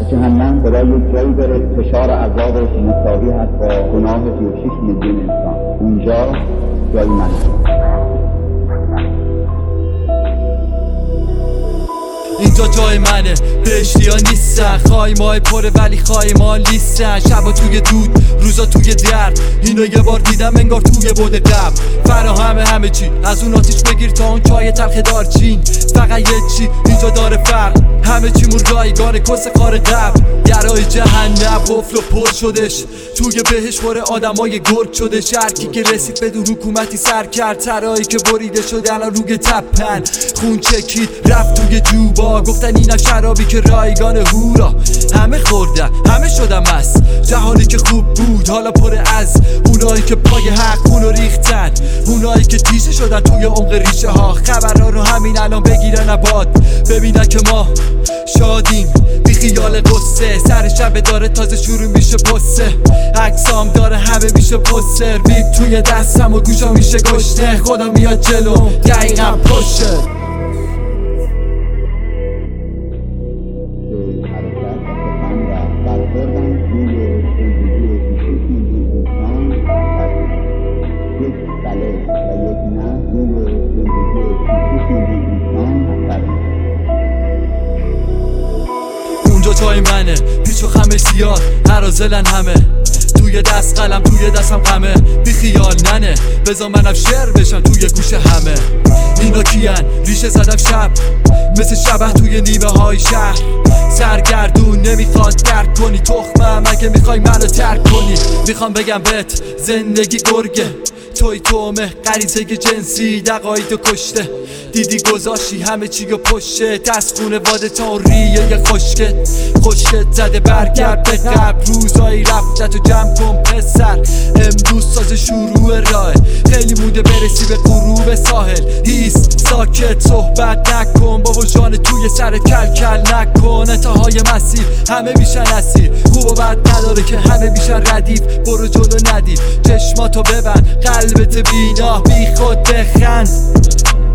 جهنم برای یک جایی بره فشار عذابش مساوی هست با گناه 36 میلیون انسان. اونجا جای من. اینجا جای منه، بهشتی ها نیستن، خایمای پره ولی خایمان لیستن. شبا توی دود، روزا توی درد، اینو یه بار دیدم انگار توی بود قبل. فراهمه همه چی، از اون آتیش بگیر تا اون چای تلخ دارچین. فقط یه چی اینجا داره فرق، همه چی مون رایگان کس کار قبل. درای جهنم قفل و پر شدش، توی بهش پر آدمای گرد شده. شرکی که رسید بدون حکومتی سر کرد، ترایی که بریده شده الان روی تپن. خون چکید رفت توی جوبا، گفتن اینا شرابی که رایگان هورا. همه خوردن همه شدن مست، جهانی که خوب بود حالا پر از اونایی که پای حق خونو ریختن، اونایی که تیشه شدن توی عمق ریشه ها. خبرها رو همین الان بگیرن عباد، ببینن که ما شادیم بی خیال قصه. سر شب داره تازه شروع میشه پسه، عکسام داره همه میشه پستر. بیت توی دستم و گوشا میشه گشته، خدا میاد جلو دقیقا پشه. اونجا جای منه، پیچ و خمش زیاد، هرازلن همه. توی دست قلم توی دستم غمه، بی خیال ننه بذار منم شعر بشم توی گوش همه. اینا کیان ریشه زدم شب مثل شبه توی نیمه های شهر. سرگردون نمیخواد درک کنی تخمم اگه میخوای منو ترک کنی. میخوام بگم بهت زندگی گرگه، توی تومه غریزه جنسی دقایقو کشته. دیدی گذاشی همه چی رو پشته، دست خونه واده تا ریه خشکت زده. برگرد به قبل، روزایی رفتت و جمع کن پسر. امروز ساز شروع راه، خیلی مونده برسی به غروب ساحل. هیست ساکت صحبت نکن، بابا جان توی سرت کل نکن. انتهای مسیر همه میشن اسیر، خوب و بد نداره که همه میشن ردیف. برو جلو ندید چشماتو ببند، قلبت بینا بی خود بخند.